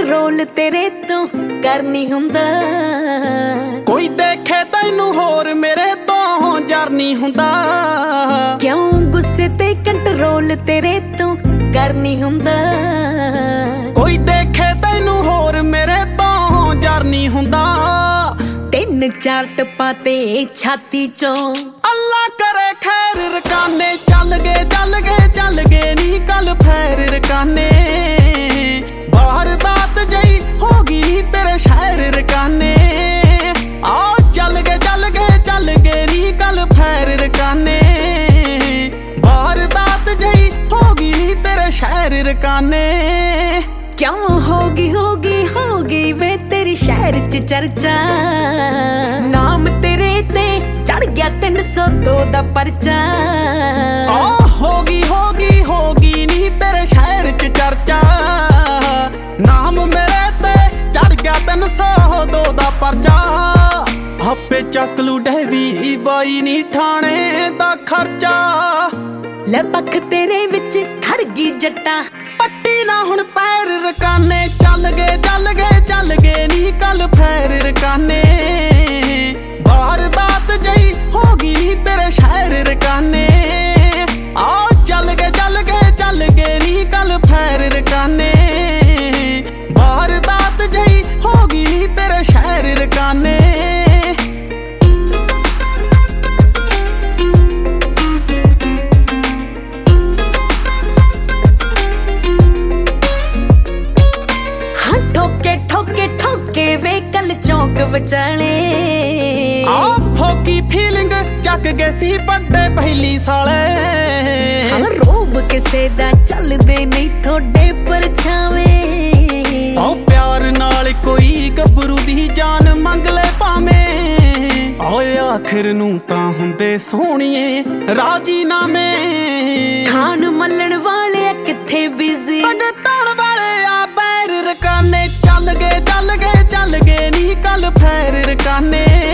Control तेरे तो कर नहीं हुंदा। कोई देखे तैनू होर मेरे तो जार नहीं हुंदा। क्यों गुस्से ते कंट्रोल तेरे तो कर नहीं हुंदा। कोई देखे तैनू होर मेरे तो जार नहीं हुंदा। 3-4 टप्पा ते छाती चो अल्लाह करे खैर रकाने। चल गए चल गए चल गए नी कल फैर रकाने। वारदात जई होगी तेरे शहर रकाने। आ चल गए नी कल फैर रकाने। वारदात जई होगी तेरे शहर रकाने। क्यों होगी वे तेरी शहर च चर्चा। नाम तेरे ते चढ़ गया 302 दा पर्चा। होगी नी तेरे शहर च चर्चा। नाम मेरे ते चढ़ गया 302 दा पर्चा। आपे चक लू डैवी बाई नी ठाणे दा खर्चा। लपख तेरे विच खड़ गई जट्टा पट्टी ना हुण पैर रकाने। चल गए नी कल फैर रकाने। वारदात जई होगी तेरे शहर रकाने। आ चल गए नी कल फैर रकाने। वारदात जई होगी तेरे शहर रकाने। ठोके वे कल चौक विचाले। फोकी फीलिंग जग गए सी बड़े पहली साले। रोब किसे दा चलदे नहीं थोड़े परछावे। प्यार नाल कोई गबरू दी जान मंग ले पावे। आखिर नू तां हुंदे सोहणिए राजीनामे। खान मल्लण वाले किथे बिजी भगतण वाले आ पैर रकाने। चल गए नी कल फैर रकाने।